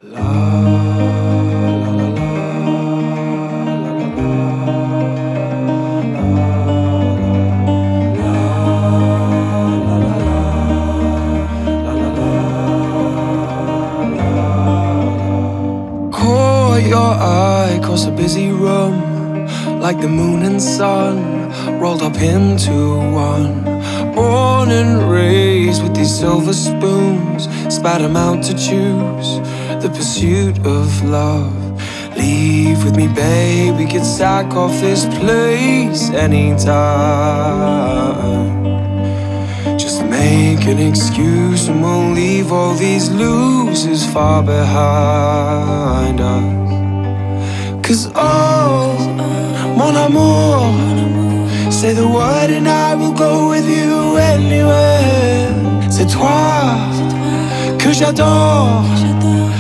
La la la la Caught your eye across a busy room, like the moon and sun rolled up into one. Born and raised with these silver spoons, spat 'em out to choose the pursuit of love. Leave with me, babe, we could sack off this place anytime. Just make an excuse and we'll leave all these losers far behind us. 'Cause oh, mon amour, say the word and I will go with you anywhere. C'est toi que j'adore.